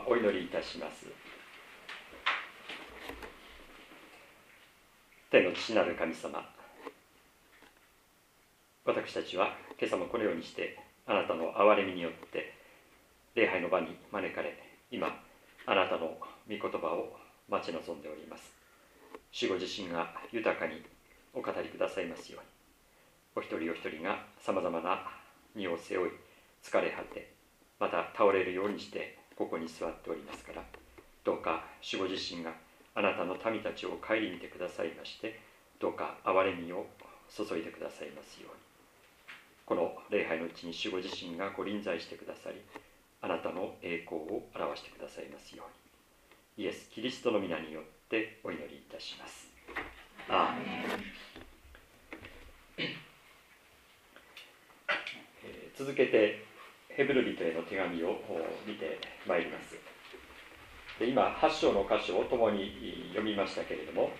お祈りいたします。天の父なる神様、私たちは今朝もこのようにしてあなたの憐れみによって礼拝の場に招かれ、今あなたの御言葉を待ち望んでおります。主ご自身が豊かにお語りくださいますように、お一人お一人がさまざまな荷を背負い疲れ果て、また倒れるようにしてここに座っておりますから、どうか主ご自身があなたの民たちを顧みてくださいまして、どうか憐れみを注いでくださいますように、この礼拝のうちに主ご自身がご臨在してくださり、あなたの栄光を表してくださいますように、イエス・キリストの皆によってお祈りいたします。アーメン。続けてヘブル人への手紙を見てまいります。で、今8章の箇所を共に読みましたけれども、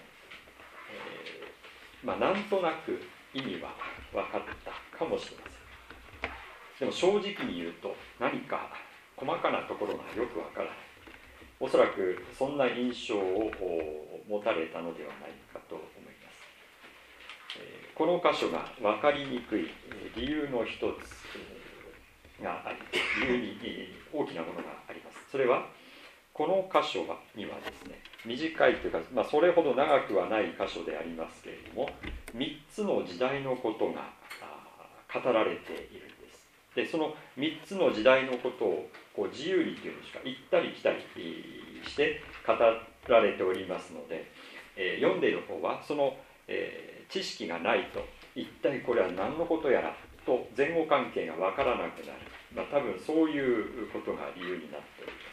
なんとなく意味は分かったかもしれません。でも正直に言うと何か細かなところがよく分からない。おそらくそんな印象を持たれたのではないかと思います。この箇所が分かりにくい理由の一つがあり、理由に大きなものがあります。それはこの箇所にはですね、短いというか、それほど長くはない箇所でありますけれども、3つの時代のことが語られているんです。で、その3つの時代のことを自由にというんですか、行ったり来たりして語られておりますので、読んでいる方はその、知識がないと一体これは何のことやらと前後関係が分からなくなる、多分そういうことが理由になっております。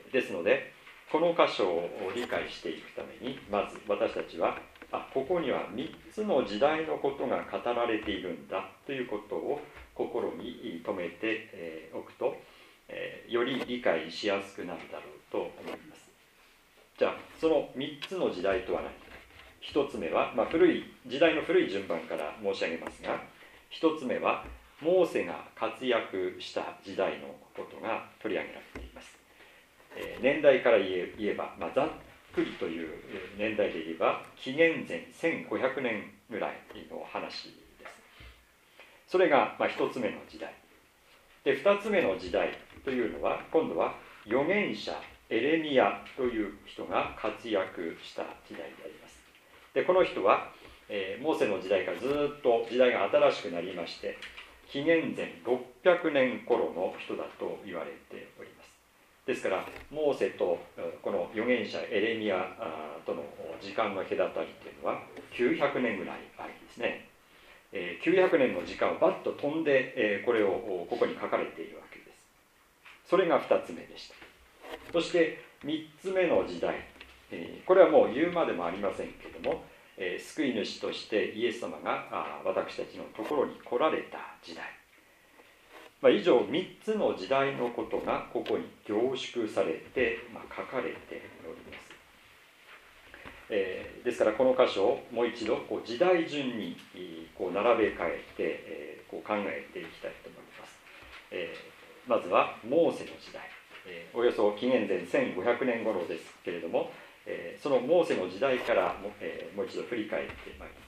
ですのでこの箇所を理解していくために、まず私たちはここには3つの時代のことが語られているんだということを心に留めておくと、より理解しやすくなるだろうと思います。じゃあその3つの時代とは何か。1つ目は、時代の古い順番から申し上げますが、1つ目はモーセが活躍した時代のことが取り上げられています。年代から言えば、ざっくりという年代で言えば紀元前1500年ぐらいの話です。それが1つ目の時代で、2つ目の時代というのは今度は預言者エレミヤという人が活躍した時代であります。で、この人は、モーセの時代からずっと時代が新しくなりまして、紀元前600年頃の人だと言われております。ですからモーセとこの預言者エレミヤとの時間の隔たりというのは900年ぐらいあるんですね。900年の時間をバッと飛んでこれをここに書かれているわけです。それが2つ目でした。そして3つ目の時代、これはもう言うまでもありませんけれども、救い主としてイエス様が私たちのところに来られた時代、以上3つの時代のことがここに凝縮されて、書かれております。ですからこの箇所をもう一度時代順に並べ替えて考えていきたいと思います。まずはモーセの時代、およそ紀元前1500年頃ですけれども、そのモーセの時代からもう一度振り返ってまいります。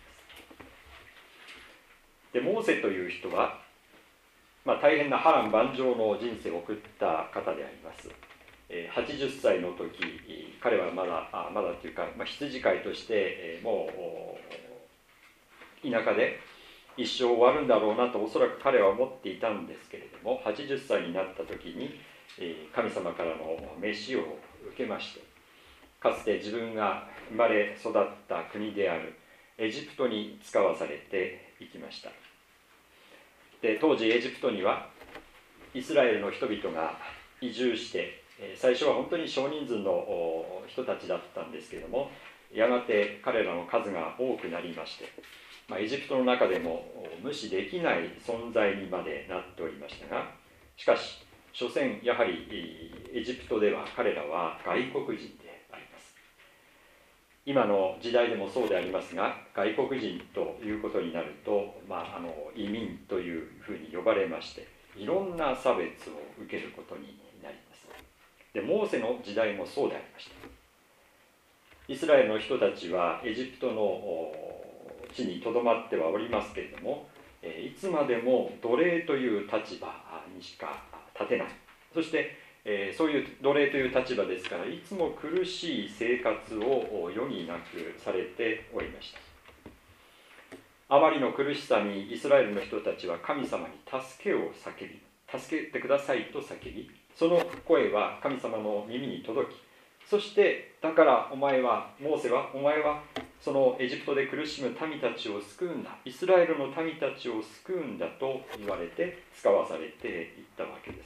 で、モーセという人は大変な波乱万丈の人生を送った方であります。80歳の時、彼はまだというか、羊飼いとしてもう田舎で一生終わるんだろうなとおそらく彼は思っていたんですけれども、80歳になった時に神様からの召しを受けまして、かつて自分が生まれ育った国であるエジプトに使わされていきました。で、当時エジプトにはイスラエルの人々が移住して、最初は本当に少人数の人たちだったんですけれども、やがて彼らの数が多くなりまして、エジプトの中でも無視できない存在にまでなっておりましたが、しかし所詮やはりエジプトでは彼らは外国人であります。今の時代でもそうでありますが、外国人ということになると、移民というふうに呼ばれまして、いろんな差別を受けることにななります。で、モーセの時代もそうでありました。イスラエルの人たちはエジプトの地にとどまってはおりますけれども、いつまでも奴隷という立場にしか立てない。そして、そういう奴隷という立場ですから、いつも苦しい生活を余儀なくされておりました。あまりの苦しさにイスラエルの人たちは神様に助けを叫び、助けてくださいと叫び、その声は神様の耳に届き、そしてだからモーセはお前はそのエジプトで苦しむ民たちを救うんだ、イスラエルの民たちを救うんだと言われて使わされていったわけです。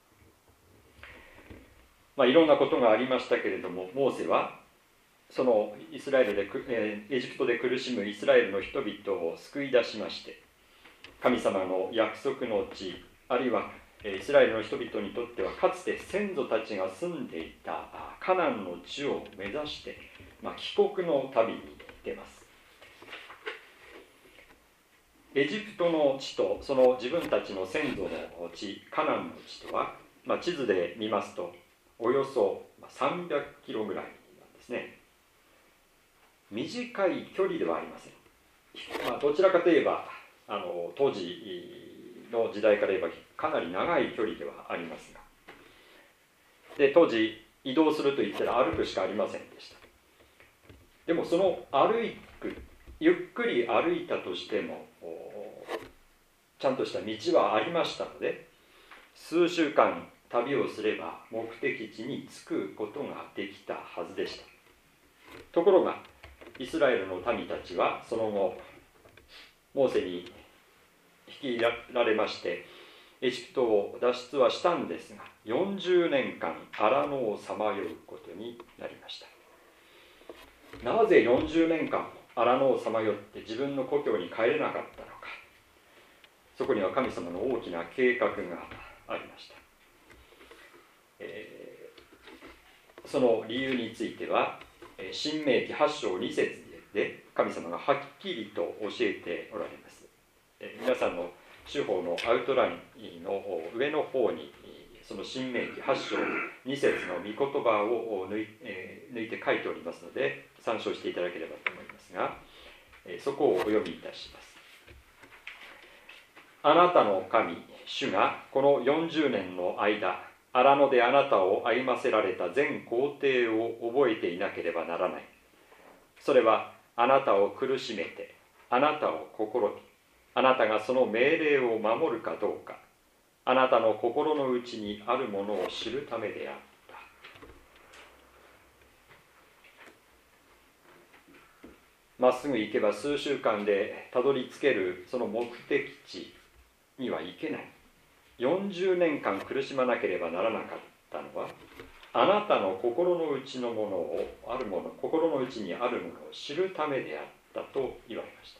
いろんなことがありましたけれども、モーセはそのエジプトで苦しむイスラエルの人々を救い出しまして、神様の約束の地、あるいはイスラエルの人々にとってはかつて先祖たちが住んでいたカナンの地を目指して、帰国の旅に出ます。エジプトの地とその自分たちの先祖の地、カナンの地とは、地図で見ますとおよそ300キロぐらいなんですね。短い距離ではありません。どちらかといえば当時の時代から言えばかなり長い距離ではありますが、で当時移動するといったら歩くしかありませんでした。でもそのゆっくり歩いたとしてもちゃんとした道はありましたので、数週間旅をすれば目的地に着くことができたはずでした。ところがイスラエルの民たちはその後モーセに率いられましてエジプトを脱出はしたんですが、40年間荒野をさまようことになりました。なぜ40年間荒野をさまよって自分の故郷に帰れなかったのか。そこには神様の大きな計画がありました。その理由については申命記8章2節で神様がはっきりと教えておられます。皆さんの手法のアウトラインの上の方にその申命記8章2節の御言葉を抜いて書いておりますので参照していただければと思いますが、そこをお読みいたします。あなたの神主がこの40年の間荒野であなたを歩ませられた全行程を覚えていなければならない。それはあなたを苦しめてあなたを試み、あなたがその命令を守るかどうか、あなたの心の内にあるものを知るためであった。まっすぐ行けば数週間でたどり着けるその目的地には行けない。40年間苦しまなければならなかったのは、あなたの心の内のものを心の内にあるものを知るためであったと言われました。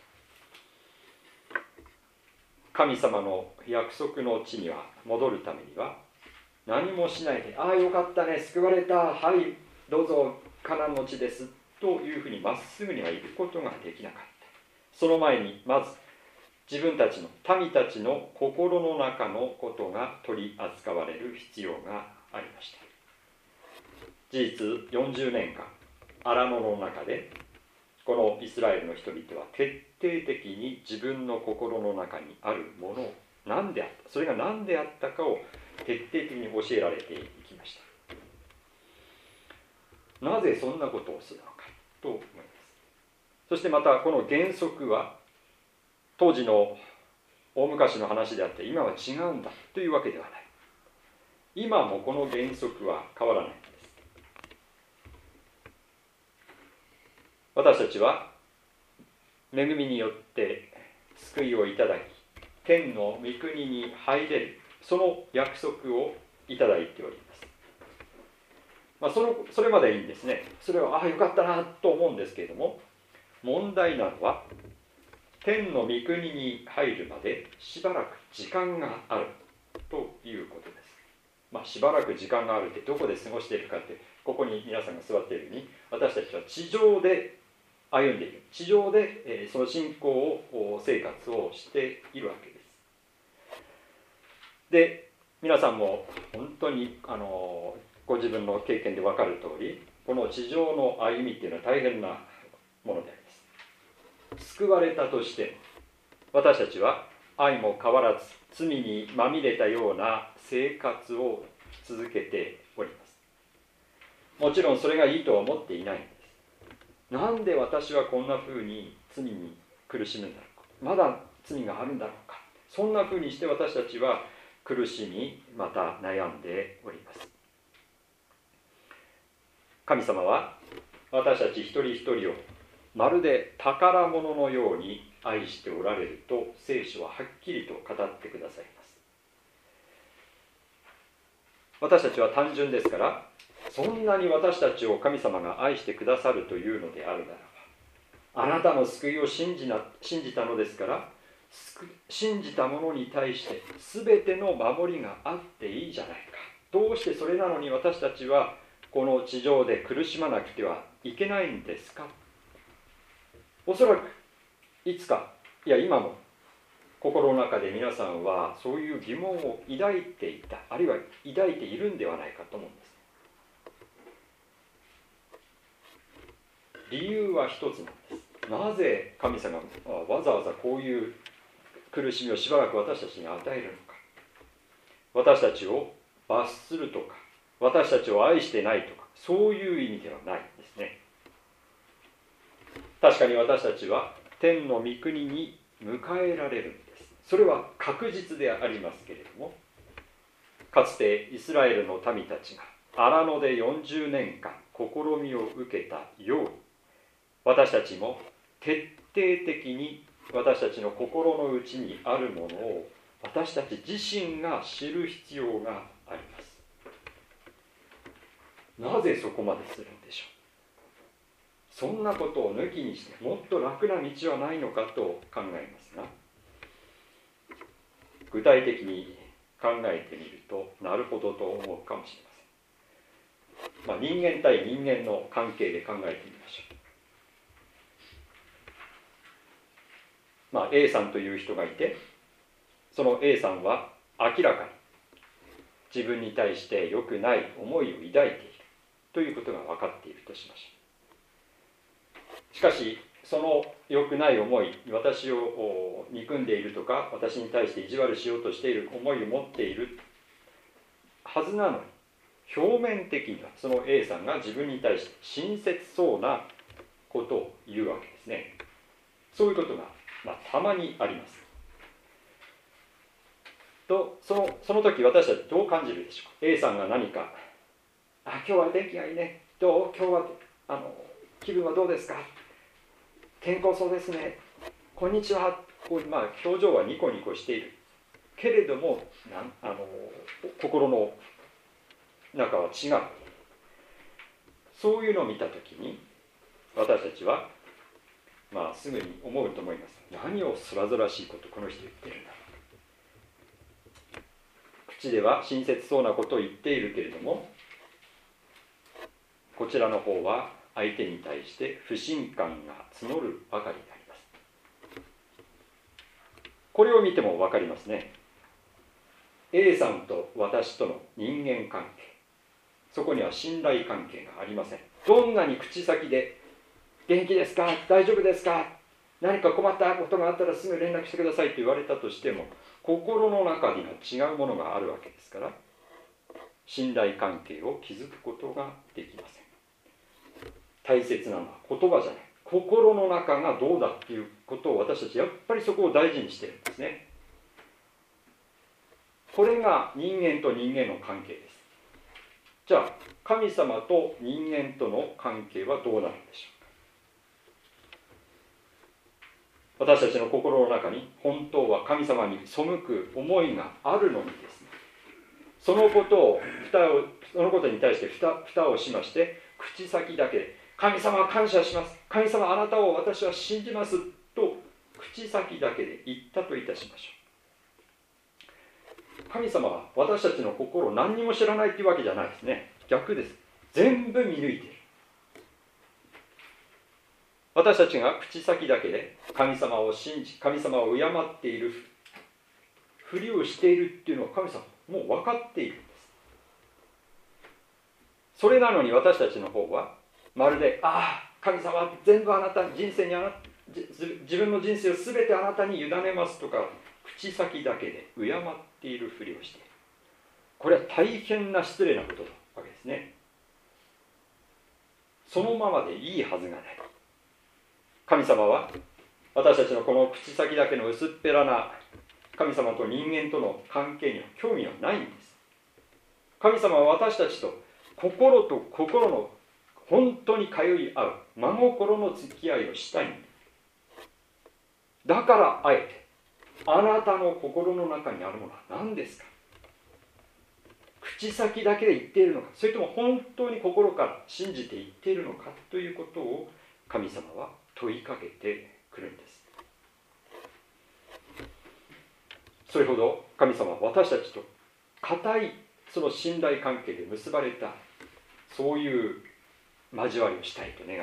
神様の約束の地には戻るためには何もしないで、ああよかったね、救われた、はいどうぞカナンの地ですというふうにまっすぐには行くことができなかった。その前にまず自分たちの民たちの心の中のことが取り扱われる必要がありました。事実40年間荒野の中でこのイスラエルの人々は徹底的に自分の心の中にあるものを何であった、それが何であったかを徹底的に教えられていきました。なぜそんなことをするのかと思います。そしてまたこの原則は当時の大昔の話であって今は違うんだというわけではない。今もこの原則は変わらないんです。私たちは恵みによって救いをいただき天の御国に入れる、その約束をいただいております。それまでいいんですね。それはよかったなと思うんですけれども、問題なのは天の御国に入るまでしばらく時間があるということです。しばらく時間があるってどこで過ごしているかって、ここに皆さんが座っているように私たちは地上で歩んでいる、地上でその信仰生活をしているわけです。で皆さんも本当にご自分の経験で分かる通り、この地上の歩みっていうのは大変なものであります。救われたとして私たちは相も変わらず罪にまみれたような生活を続けております。もちろんそれがいいとは思っていないんです。なんで私はこんな風に罪に苦しむんだろうか、まだ罪があるんだろうか、そんな風にして私たちは苦しみ、また悩んでおります。神様は私たち一人一人をまるで宝物のように愛しておられると聖書ははっきりと語ってくださいます。私たちは単純ですから、そんなに私たちを神様が愛してくださるというのであるならば、あなたの救いを信じたのですから、信じた者に対して全ての守りがあっていいじゃないか。どうしてそれなのに私たちはこの地上で苦しまなくてはいけないんですか。おそらくいつか、いや今も心の中で皆さんはそういう疑問を抱いていた、あるいは抱いているんではないかと思うんです。理由は一つなんです。なぜ神様がわざわざこういう苦しみをしばらく私たちに与えるのか。私たちを罰するとか、私たちを愛してないとか、そういう意味ではないんですね。確かに私たちは天の御国に迎えられるんです。それは確実でありますけれども、かつてイスラエルの民たちが荒野で40年間試みを受けたように、私たちも徹底的に私たちの心の内にあるものを私たち自身が知る必要があります。なぜそこまでするんでしょう。そんなことを抜きにしてもっと楽な道はないのかと考えますが、具体的に考えてみるとなるほどと思うかもしれません。人間対人間の関係で考えてみましょう。A さんという人がいて、その A さんは明らかに自分に対して良くない思いを抱いているということが分かっているとしましょう。しかしその良くない思い、私を憎んでいるとか私に対して意地悪しようとしている思いを持っているはずなのに、表面的にはその A さんが自分に対して親切そうなことを言うわけですね。そういうことがたまにあります。とその時私たちどう感じるでしょうか。 A さんが何か「今日は天気がいいね、どう今日は気分はどうですか、健康そうですね、こんにちは」表情はニコニコしているけれども心の中は違う。そういうのを見た時に私たちはすぐに思うと思います。何をそらぞらしいことこの人言ってるんだろう。口では親切そうなことを言っているけれども、こちらの方は相手に対して不信感が募るばかりであります。これを見ても分かりますね。 A さんと私との人間関係、そこには信頼関係がありません。どんなに口先で元気ですか、大丈夫ですか、何か困ったことがあったらすぐ連絡してくださいと言われたとしても、心の中には違うものがあるわけですから、信頼関係を築くことができません。大切なのは言葉じゃない、心の中がどうだっていうことを私たちやっぱりそこを大事にしてるんですね。これが人間と人間の関係です。じゃあ神様と人間との関係はどうなるんでしょう。私たちの心の中に本当は神様に背く思いがあるのにですね、そのことに対して蓋をしまして、口先だけで神様は感謝します、神様あなたを私は信じますと口先だけで言ったといたしましょう。神様は私たちの心を何にも知らないというわけじゃないですね。逆です。全部見抜いている。私たちが口先だけで神様を信じ、神様を敬っているふりをしているっていうのは神様もう分かっているんです。それなのに私たちの方はまるで、神様は全部あなた人生に自分の人生を全てあなたに委ねますとか口先だけで敬っているふりをして、これは大変な失礼なことなわけですね。そのままでいいはずがない。神様は私たちのこの口先だけの薄っぺらな神様と人間との関係には興味はないんです。神様は私たちと心と心の本当に通い合う真心の付き合いをしたいんです。だからあえてあなたの心の中にあるものは何ですか。口先だけで言っているのか、それとも本当に心から信じて言っているのかということを神様は問いかけてくるんです。それほど神様は私たちと固いその信頼関係で結ばれた、そういう交わりをしたいと願っております。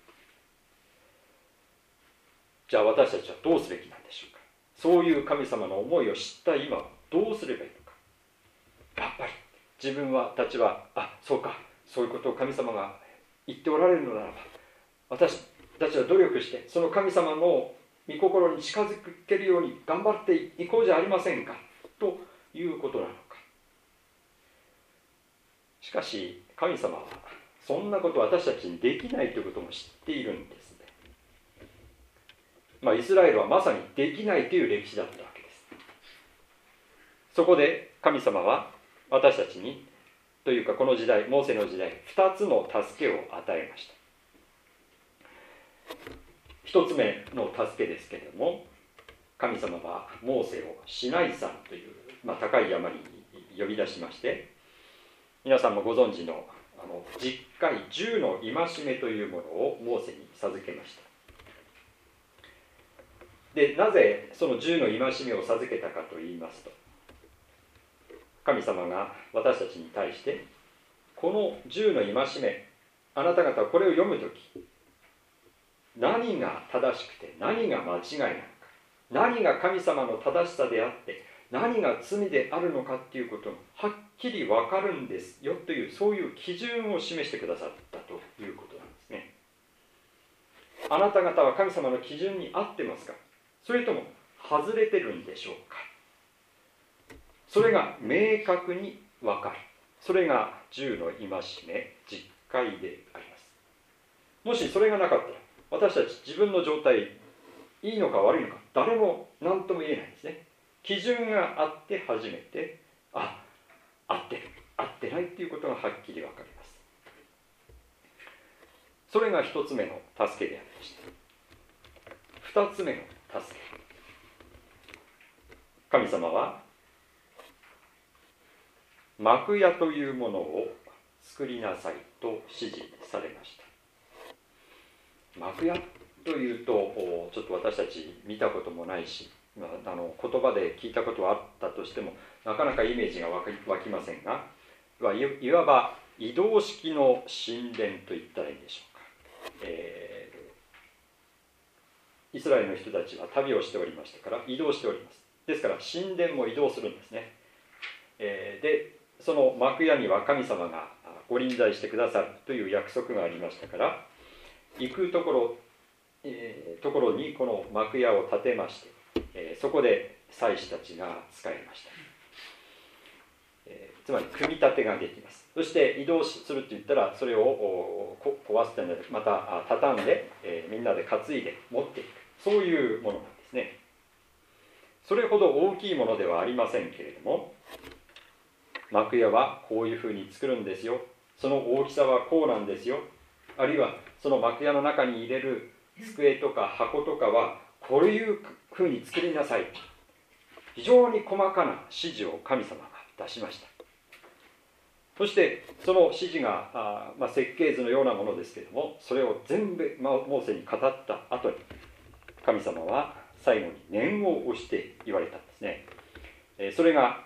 じゃあ私たちはどうすべきなんでしょうか。そういう神様の思いを知った今はどうすればいいのか。やっぱり自分たちはそうか、そういうことを神様が言っておられるのならば、私たちは努力してその神様の御心に近づけるように頑張っていこうじゃありませんかということなのか。しかし神様はそんなことを私たちにできないということも知っているんですね。イスラエルはまさにできないという歴史だったわけです。そこで神様は私たちにというかこの時代、モーセの時代2つの助けを与えました。1つ目の助けですけれども、神様はモーセをシナイ山という、高い山に呼び出しまして、皆さんもご存知の十戒10の戒めというものをモーセに授けました。で、なぜその10の戒めを授けたかといいますと、神様が私たちに対して、この10の戒め、あなた方はこれを読むとき、何が正しくて何が間違いなのか、何が神様の正しさであって何が罪であるのかっていうことがはっきり分かるんですよという、そういう基準を示してくださったということなんですね。あなた方は神様の基準に合ってますか、それとも外れてるんでしょうか。それが明確に分かる、それが10の戒め十戒であります。もしそれがなかったら私たち自分の状態いいのか悪いのか誰も何とも言えないんですね。基準があって初めて合ってる合ってないということがはっきり分かります。それが一つ目の助けでありました。二つ目の助け、神様は幕屋というものを作りなさいと指示されました。幕屋というとちょっと私たち見たこともないし、言葉で聞いたことはあったとしてもなかなかイメージが湧きませんが、いわば移動式の神殿といったらいいんでしょうか。イスラエルの人たちは旅をしておりましたから移動しております。ですから神殿も移動するんですね。でその幕屋には神様がご臨在してくださるという約束がありましたから、行くところにこの幕屋を建てまして、そこで祭司たちが仕えました。つまり組み立てができます。そして移動するといったらそれを壊すというのでまた畳んで、みんなで担いで持っていく、そういうものなんですね。それほど大きいものではありませんけれども、幕屋はこういうふうに作るんですよ、その大きさはこうなんですよ、あるいはその幕屋の中に入れる机とか箱とかはこういうふうに作りなさい、非常に細かな指示を神様が出しました。そしてその指示が設計図のようなものですけれども、それを全部モーセに語った後に神様は最後に念を押して言われたんですね。それが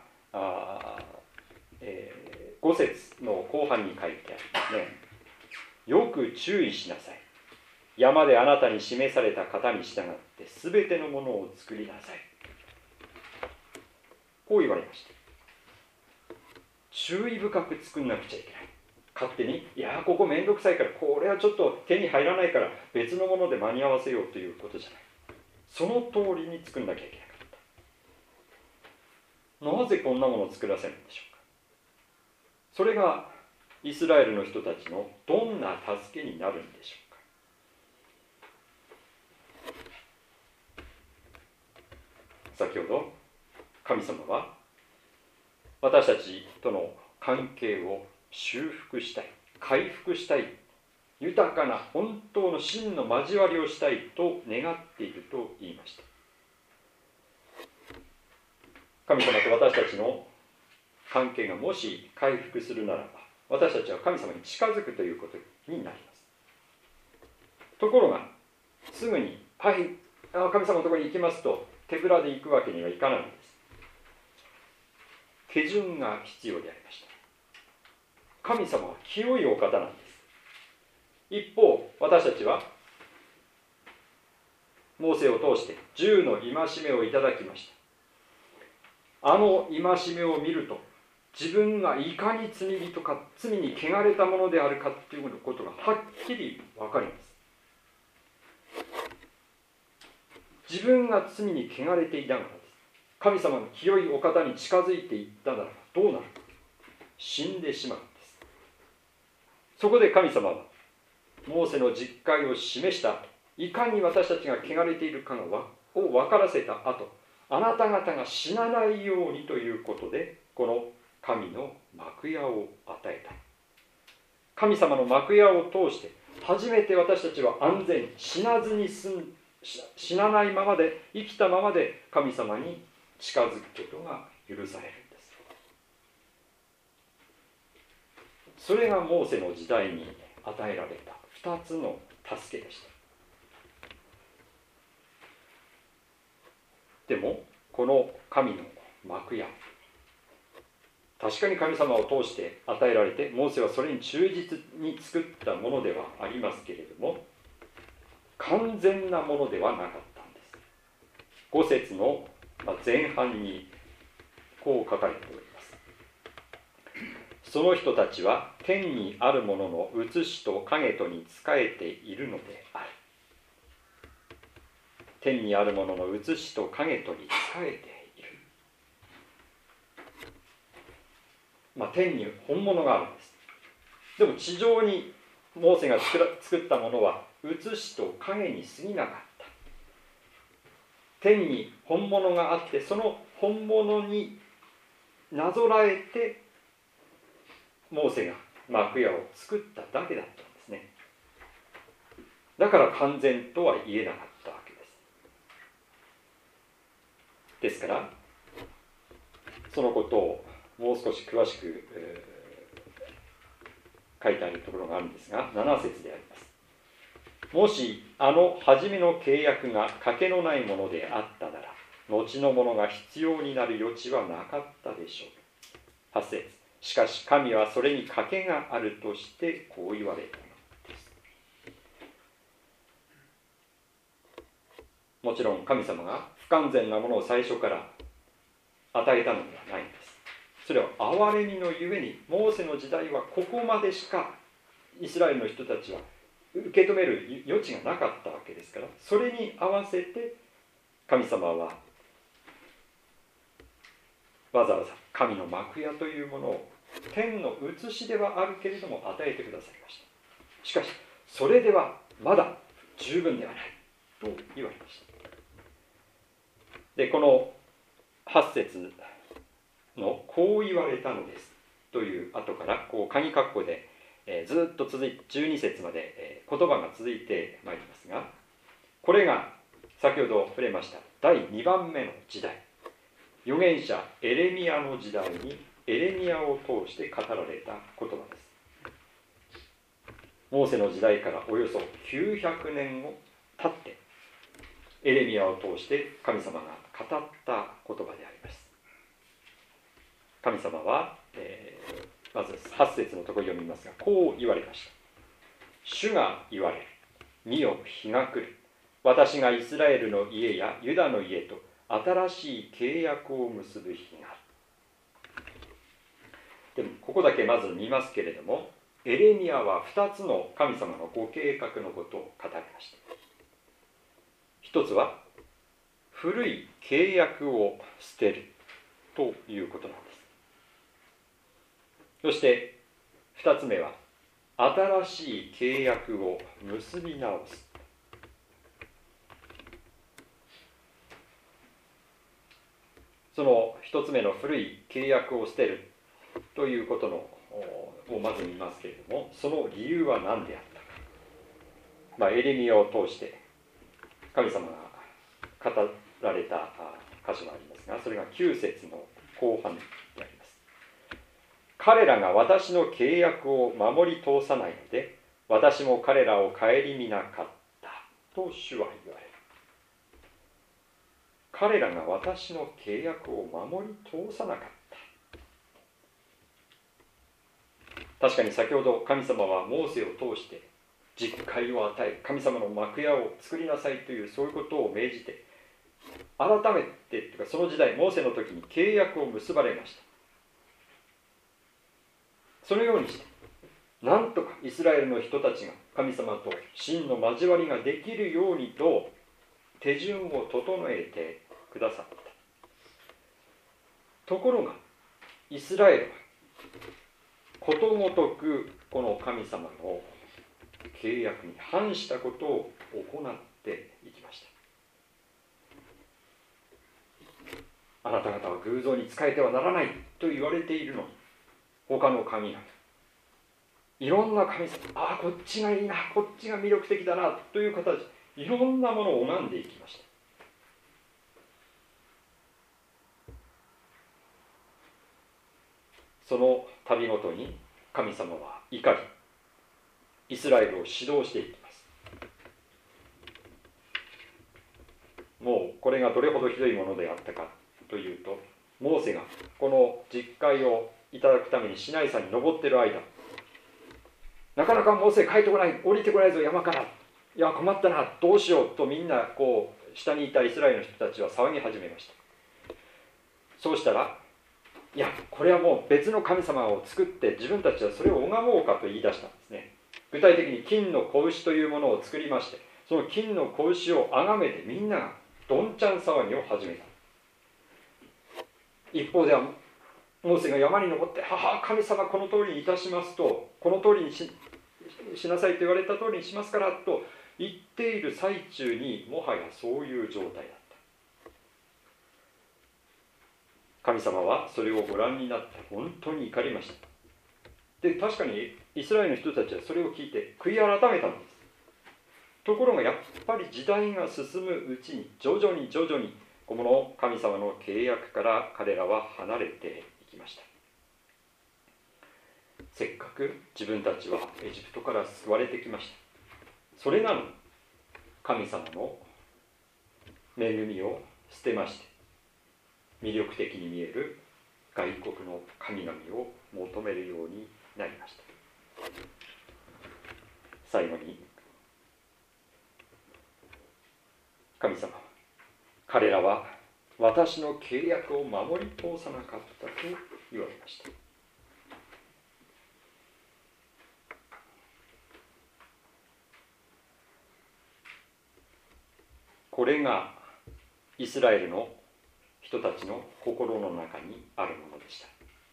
5節の後半に書いてありますね。よく注意しなさい。山であなたに示された方に従ってすべてのものを作りなさい。こう言われました。 注意深く作んなくちゃいけない。勝手にここめんどくさいからこれはちょっと手に入らないから別のもので間に合わせようということじゃない。その通りに作んなきゃいけなかった。なぜこんなものを作らせるんでしょうか。それがイスラエルの人たちのどんな助けになるんでしょうか。先ほど神様は私たちとの関係を修復したい、回復したい、豊かな本当の真の交わりをしたいと願っていると言いました。神様と私たちの関係がもし回復するならば、私たちは神様に近づくということになります。ところがすぐに神様のところに行きますと手ぶらで行くわけにはいかないのです。手順が必要でありました。神様は清いお方なんです。一方、私たちはモーセを通して10の戒めをいただきました。あの戒めを見ると、自分がいかに罪人か、罪に汚れたものであるかということがはっきり分かります。自分が罪に汚れていたからです。神様の清いお方に近づいていったならばどうなるか。死んでしまう。そこで神様はモーセの実戒を示した後、いかに私たちが汚れているかを分からせた後、あなた方が死なないようにということでこの神の幕屋を与えた。神様の幕屋を通して初めて私たちは安全に死なないままで生きたままで神様に近づくことが許される。それがモーセの時代に与えられた2つの助けでした。でもこの神の幕屋、確かに神様を通して与えられてモーセはそれに忠実に作ったものではありますけれども、完全なものではなかったんです。5節の前半にこう書かれております。その人たちは天にあるものの写しと影とに仕えているのである。天にあるものの写しと影とに仕えている。天に本物があるんです。でも地上にモーセが作ったものは写しと影に過ぎなかった。天に本物があって、その本物になぞらえてモーセが幕屋を作っただけだったんですね。だから完全とは言えなかったわけです。ですからそのことをもう少し詳しく、書いてあるところがあるんですが、7節であります。もしあの初めの契約がかけのないものであったなら、後のものが必要になる余地はなかったでしょう。8節。しかし神はそれに賭けがあるとしてこう言われたのです。もちろん神様が不完全なものを最初から与えたのではないんです。それは憐れみのゆえに、モーセの時代はここまでしかイスラエルの人たちは受け止める余地がなかったわけですから、それに合わせて神様はわざわざ神の幕屋というものを天の写しではあるけれども与えてくださいました。しかしそれではまだ十分ではないと言われました。でこの8節のこう言われたのですという後からこう鍵括弧で、ずっと続いて12節まで、言葉が続いてまいりますが、これが先ほど触れました第2番目の時代、預言者エレミヤの時代にエレミヤを通して語られた言葉です。モーセの時代からおよそ900年を経ってエレミヤを通して神様が語った言葉であります。神様は、まず8節のところを読みますが、こう言われました。主が言われる。見よ、日が来る。私がイスラエルの家やユダの家と新しい契約を結ぶ日がある。でもここだけまず見ますけれども、エレミヤは2つの神様のご計画のことを語りました。一つは古い契約を捨てるということなんです。そして2つ目は新しい契約を結び直す。その1つ目の古い契約を捨てるということをまず見ますけれども、その理由は何であったか。エレミヤを通して神様が語られた箇所がありますが、それが9節の後半であります。彼らが私の契約を守り通さないので、私も彼らを顧みなかったと主は言われる。彼らが私の契約を守り通さなかった。確かに先ほど神様はモーセを通して実戒を与え、神様の幕屋を作りなさいというそういうことを命じて、改めてというかその時代モーセの時に契約を結ばれました。そのようにしてなんとかイスラエルの人たちが神様と真の交わりができるようにと手順を整えてくださった。ところがイスラエルはことごとくこの神様の契約に反したことを行っていきました。あなた方は偶像に仕えてはならないと言われているのに、他の神々、いろんな神様、こっちがいいな、こっちが魅力的だなという形、いろんなものを拝んでいきました。その度ごとに神様は怒り、イスラエルを指導していきます。もうこれがどれほどひどいものであったかというと、モーセがこの実戒をいただくためにシナイ山に登っている間、なかなかモーセ帰ってこない、降りてこないぞ山から、いや困ったな、どうしようとみんな下にいたイスラエルの人たちは騒ぎ始めました。そうしたら、いやこれはもう別の神様を作って自分たちはそれを拝もうかと言い出したんですね。具体的に金の子牛というものを作りまして、その金の子牛を崇めてみんながどんちゃん騒ぎを始めた。一方ではモーセが山に登って、神様この通りにいたしますと、この通りに しなさいと言われた通りにしますからと言っている最中に、もはやそういう状態だった。神様はそれをご覧になって本当に怒りました。で、確かにイスラエルの人たちはそれを聞いて悔い改めたんです。ところがやっぱり時代が進むうちに徐々にこの神様の契約から彼らは離れていきました。せっかく自分たちはエジプトから救われてきました。それなのに神様の恵みを捨てまして、魅力的に見える外国の神々を求めるようになりました。最後に神様は、彼らは私の契約を守り通さなかったと言われました。これがイスラエルの人たちの心の中にあるものでした。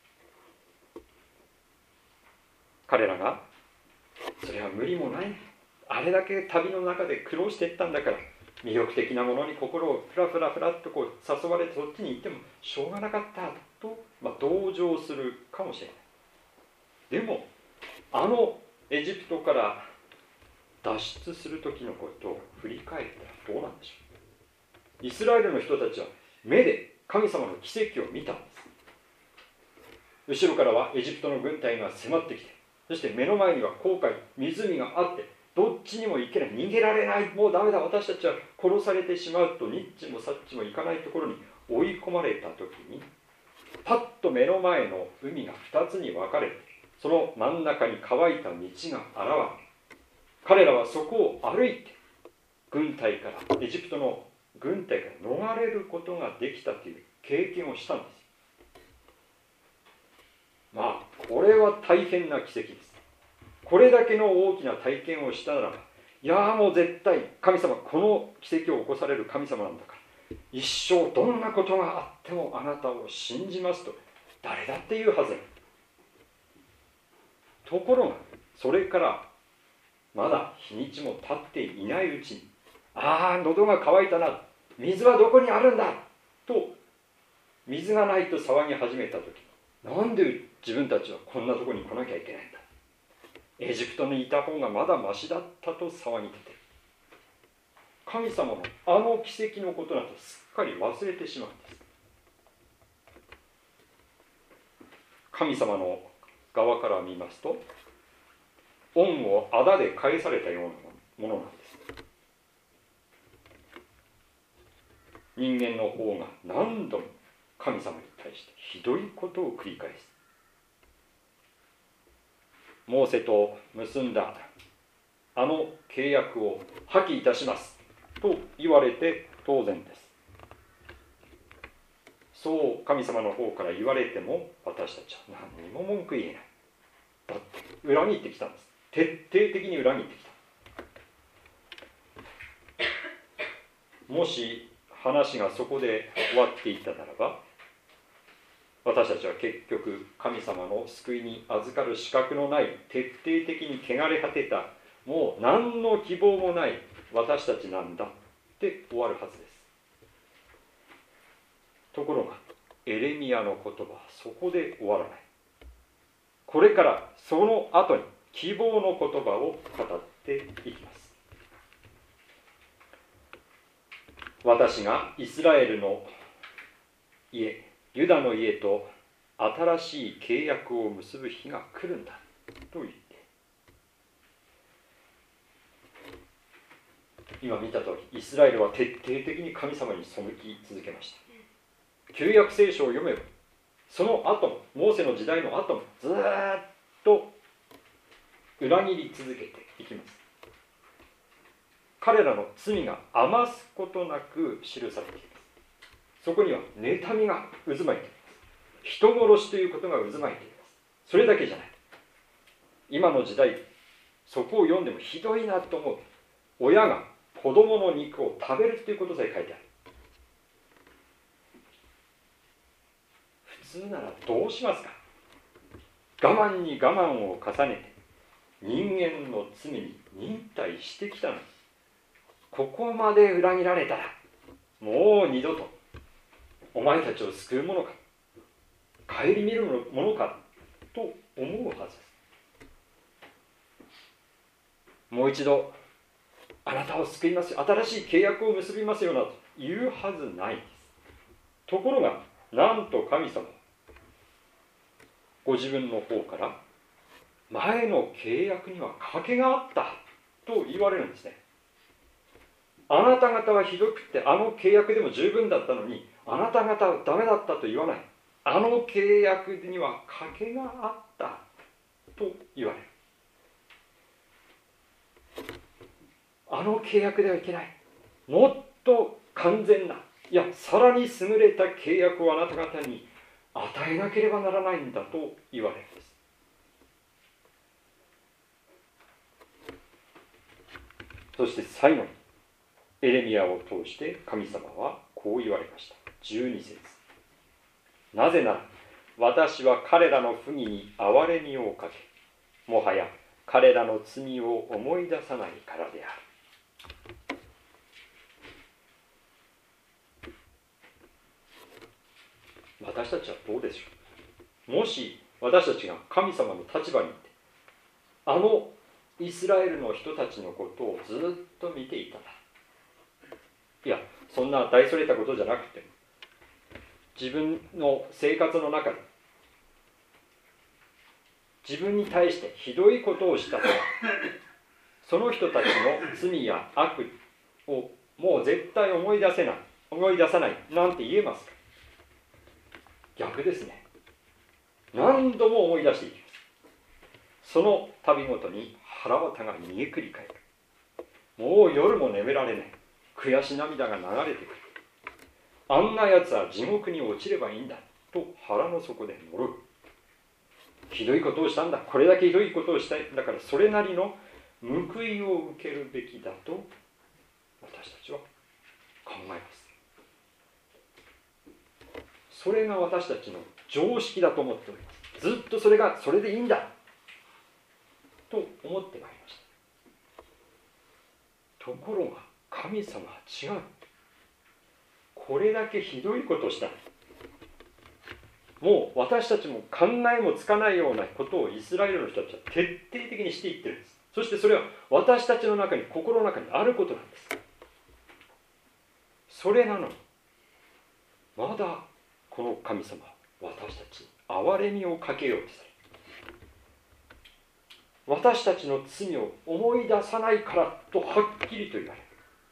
彼らがそれは無理もない、あれだけ旅の中で苦労していったんだから、魅力的なものに心をふらふらっと誘われてそっちに行ってもしょうがなかったと、同情するかもしれない。でもあのエジプトから脱出する時のことを振り返ったらどうなんでしょう。イスラエルの人たちは目で神様の奇跡を見たんです。後ろからはエジプトの軍隊が迫ってきて、そして目の前には紅海、湖があって、どっちにも行けない、逃げられない、もうダメだ、私たちは殺されてしまうと、ニッチもサッチも行かないところに追い込まれた時に、パッと目の前の海が2つに分かれて、その真ん中に乾いた道が現れ、彼らはそこを歩いて軍隊から、エジプトの軍隊から逃れることができたという経験をしたんです。ここれは大変な奇跡です。これだけの大きな体験をしたならば、いやもう絶対神様、この奇跡を起こされる神様なんだから、一生どんなことがあってもあなたを信じますと誰だって言うはず。ところがそれからまだ日にちも経っていないうちに、喉が渇いたな、水はどこにあるんだと、水がないと騒ぎ始めた時、なんで自分たちはこんなところに来なきゃいけないんだ、エジプトにいた方がまだマシだったと騒ぎ立てる。神様のあの奇跡のことなどすっかり忘れてしまうんです。神様の側から見ますと、恩を仇で返されたようなものなんです。人間の方が何度も神様に対してひどいことを繰り返す。モーセと結んだあの契約を破棄いたしますと言われて当然です。そう神様の方から言われても私たちは何にも文句言えない。だって裏切ってきたんです。徹底的に裏切ってきた。もし話がそこで終わっていったならば、私たちは結局神様の救いに預かる資格のない、徹底的に汚れ果てた、もう何の希望もない私たちなんだって終わるはずです。ところがエレミヤの言葉はそこで終わらない。これからその後に希望の言葉を語っていきます。私がイスラエルの家、ユダの家と新しい契約を結ぶ日が来るんだと言って、今見た通りイスラエルは徹底的に神様に背き続けました。旧約聖書を読めばその後も、モーセの時代の後もずっと裏切り続けていきます。彼らの罪が余すことなく記されています。そこには妬みが渦巻いています。人殺しということが渦巻いています。それだけじゃない。今の時代、そこを読んでもひどいなと思う。親が子供の肉を食べるということさえ書いてある。普通ならどうしますか。我慢に我慢を重ねて人間の罪に忍耐してきたのに、ここまで裏切られたらもう二度とお前たちを救うものか、顧みるものかと思うはずです。もう一度あなたを救いますよ、新しい契約を結びますよなと言うはずないです。ところがなんと神様はご自分の方から前の契約には賭けがあったと言われるんですね。あなた方はひどくってあの契約でも十分だったのに、あなた方はダメだったと言わない。あの契約には賭けがあったと言われる。あの契約ではいけない。もっと完全な、いやさらに優れた契約をあなた方に与えなければならないんだと言われるんです。そして最後にエレミヤを通して神様はこう言われました。12節。なぜなら私は彼らの不義に憐れみをかけ、もはや彼らの罪を思い出さないからである。私たちはどうでしょう。もし私たちが神様の立場にいて、あのイスラエルの人たちのことをずっと見ていたら、いやそんな大それたことじゃなくて、自分の生活の中で自分に対してひどいことをしたと、その人たちの罪や悪をもう絶対思い出さないなんて言えますか。逆ですね。何度も思い出していきます。その度ごとに腹渡が煮えくり返る。もう夜も眠られない。悔し涙が流れてくる。あんなやつは地獄に落ちればいいんだと腹の底で呪う。 ひどいことをしたんだ、これだけひどいことをしたんだから、それなりの報いを受けるべきだと私たちは考えます。それが私たちの常識だと思っております。ずっとそれでいいんだと思ってまいりました。ところが神様は違う。これだけひどいことをした、もう私たちも考えもつかないようなことをイスラエルの人たちは徹底的にしていってるんです。そしてそれは私たちの中に、心の中にあることなんです。それなのにまだこの神様は私たちに憐れみをかけようとされる。私たちの罪を思い出さないからとはっきりと言われる。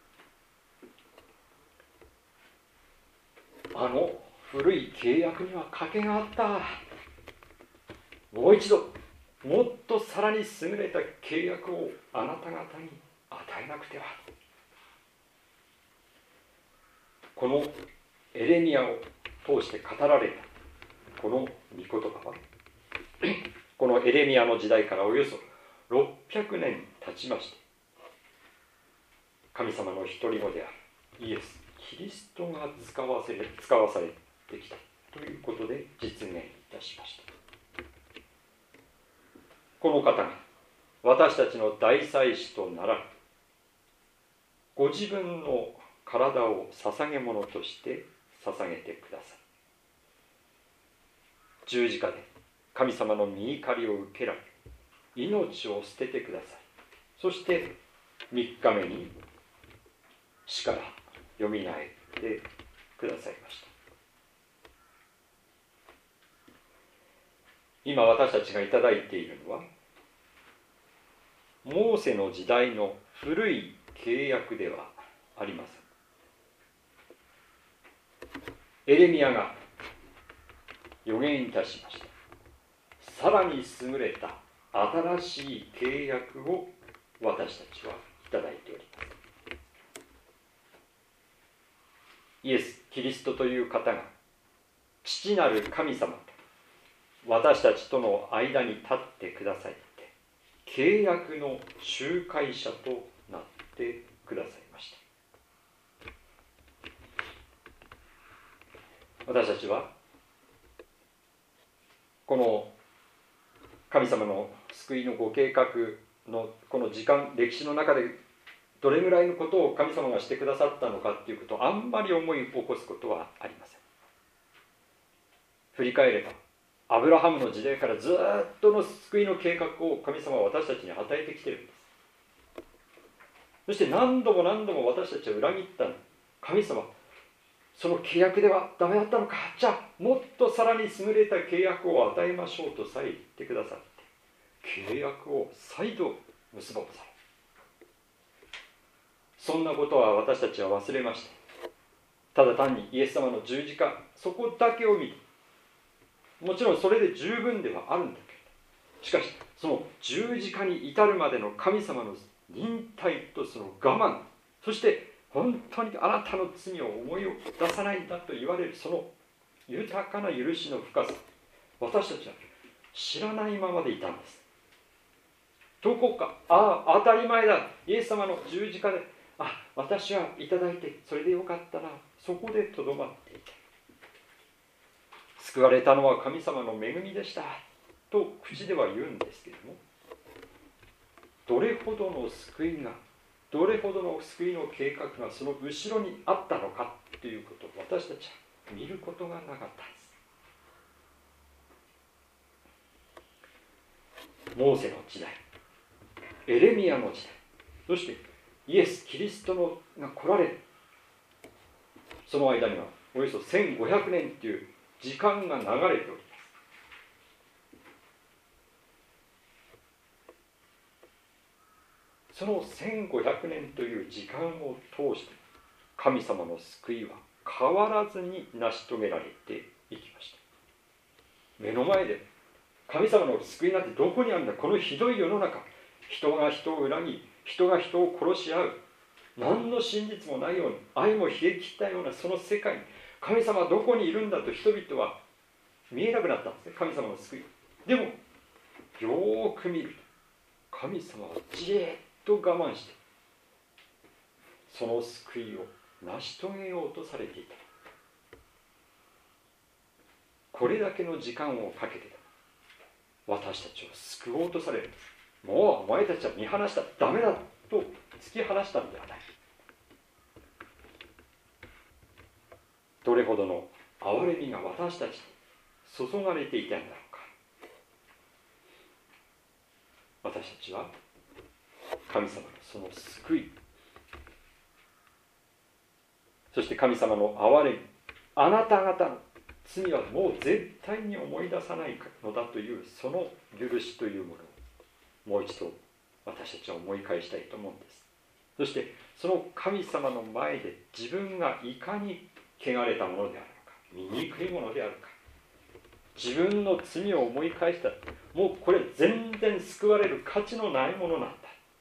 あの古い契約には賭けがあった。もう一度もっとさらに優れた契約をあなた方に与えなくては。このエレミヤを通して語られたこの御言葉はこのエレミヤの時代からおよそ600年経ちまして、神様の一人子であるイエス・キリストが使わされてきたということで実現いたしました。この方が私たちの大祭司となら、ご自分の体を捧げ物として捧げてください。十字架で神様の御怒りを受けられ、命を捨ててください。そして3日目に死からよみがえってくださいました。今私たちがいただいているのは、モーセの時代の古い契約ではありません。エレミヤが予言いたしました。さらに優れた新しい契約を私たちはいただいております。イエス・キリストという方が父なる神様と私たちとの間に立ってくださって、契約の仲介者となってくださいました。私たちはこの神様の救いのご計画のこの時間、歴史の中でどれぐらいのことを神様がしてくださったのかということをあんまり思い起こすことはありません。振り返ればアブラハムの時代からずっとの救いの計画を神様は私たちに与えてきているんです。そして何度も何度も私たちは裏切ったの。神様、その契約ではダメだったのか、じゃあもっとさらに優れた契約を与えましょうとさえ言ってくださって、契約を再度結ぼうとされる。そんなことは私たちは忘れました。ただ単にイエス様の十字架、そこだけを見て、もちろんそれで十分ではあるんだけれど、しかしその十字架に至るまでの神様の忍耐とその我慢、そして本当にあなたの罪を思い出さないんだと言われるその豊かな許しの深さ、私たちは知らないままでいたんです。どこか、当たり前だ、イエス様の十字架で私はいただいてそれでよかったな、そこでとどまっていた。救われたのは神様の恵みでしたと口では言うんですけれども、どれほどの救いが、どれほどの救いの計画がその後ろにあったのかということを私たちは見ることがなかったんです。モーセの時代、エレミヤの時代、そしてイエス・キリストのが来られる、その間にはおよそ1500年という時間が流れております。その1500年という時間を通して神様の救いは変わらずに成し遂げられていきました。目の前で神様の救いなんてどこにあるんだ、このひどい世の中、人が人を裏切り、人が人を殺し合う、何の真実もないように、愛も冷え切ったようなその世界に神様はどこにいるんだと人々は見えなくなったんですね、神様の救い。でもよーく見ると、神様はじーっと我慢してその救いを成し遂げようとされていた。これだけの時間をかけて私たちを救おうとされる。もうお前たちは見放した、ダメだと突き放したのではない。どれほどの憐れみが私たちに注がれていたんだろうか。私たちは神様のその救い、そして神様の憐れみ、あなた方の罪はもう絶対に思い出さないのだというその許しというものをもう一度私たちは思い返したいと思うんです。そしてその神様の前で自分がいかに汚れたものであるのか、醜いものであるか、自分の罪を思い返したらもうこれ全然救われる価値のないものなんだ。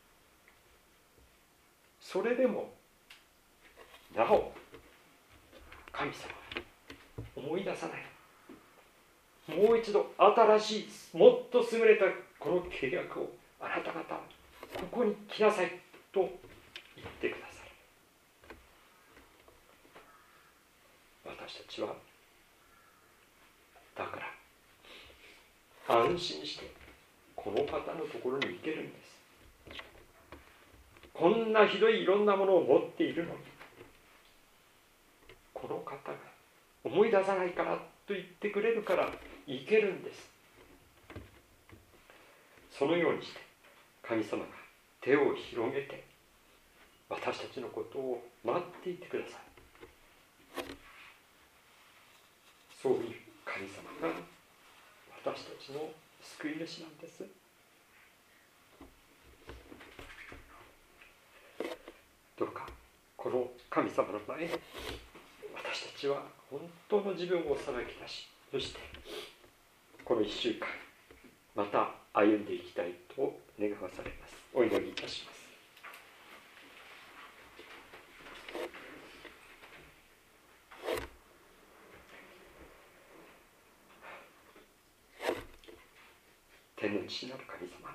それでもなお神様思い出さない。もう一度新しいもっと優れたこの契約をあなた方はここに来なさいと言ってくださる。私たちはだから安心してこの方のところに行けるんです。こんなひどいいろんなものを持っているのに、この方が思い出さないからと言ってくれるから行けるんです。そのようにして神様が手を広げて私たちのことを待っていてください。そういう神様が私たちの救い主なんです。どうかこの神様の前で私たちは本当の自分をさらけ出し、そしてこの1週間また歩んでいきたいと願わされます。お祈りいたします。天の父なる神様、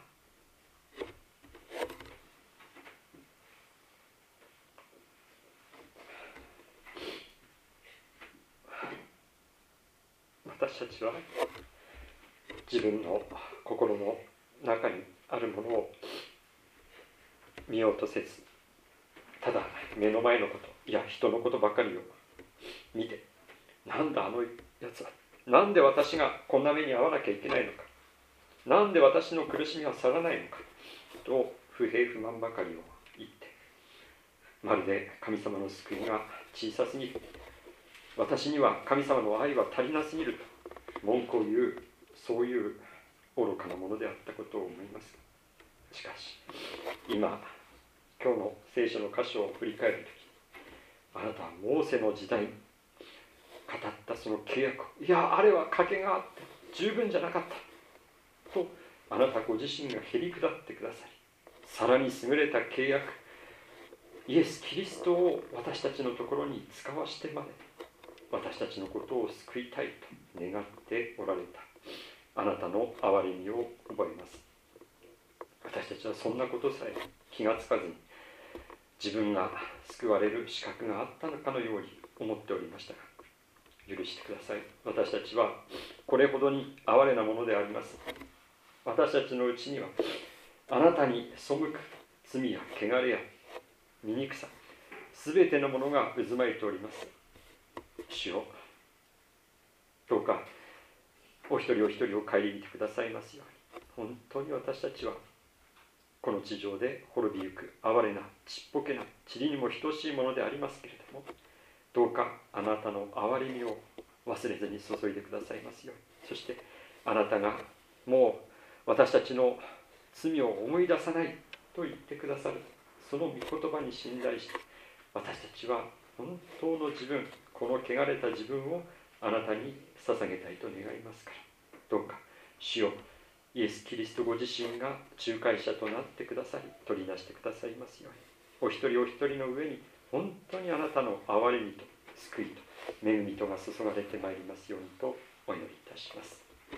私たちは自分の心の中にあるものを見ようとせず、ただ目の前のこと、いや人のことばかりを見て、なんだあのやつは、なんで私がこんな目に遭わなきゃいけないのか、なんで私の苦しみは去らないのかと不平不満ばかりを言って、まるで神様の救いが小さすぎる、私には神様の愛は足りなすぎると文句を言う、そういう愚かなものであったことを思います。しかし今日の聖書の箇所を振り返るとき、あなたはモーセの時代に語ったその契約を、いやあれは賭けがあって十分じゃなかったとあなたご自身がへり下ってくださり、さらに優れた契約イエス・キリストを私たちのところに使わしてまで私たちのことを救いたいと願っておられたあなたの憐れみを覚えます。私たちはそんなことさえ気がつかずに自分が救われる資格があったのかのように思っておりましたが、許してください。私たちはこれほどに哀れなものであります。私たちのうちにはあなたに背く罪や汚れや醜さ、すべてのものが渦巻いております。主よ、どうかお一人お一人を顧みてくださいますように。本当に私たちはこの地上で滅びゆく哀れなちっぽけな塵にも等しいものでありますけれども、どうかあなたの憐れみを忘れずに注いでくださいますように。そしてあなたがもう私たちの罪を思い出さないと言ってくださるその御言葉に信頼して、私たちは本当の自分、この汚れた自分をあなたに捧げたいと願いますから、どうか主よ、イエス・キリストご自身が仲介者となってくださり、取り出してくださいますように。お一人お一人の上に本当にあなたの憐れみと救いと恵みとが注がれてまいりますようにとお祈りいたします。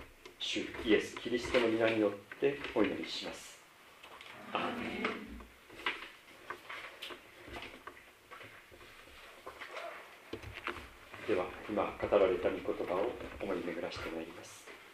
主イエス・キリストの皆によってお祈りします。アーメン。では今語られた御言葉を思い巡らしてまいります。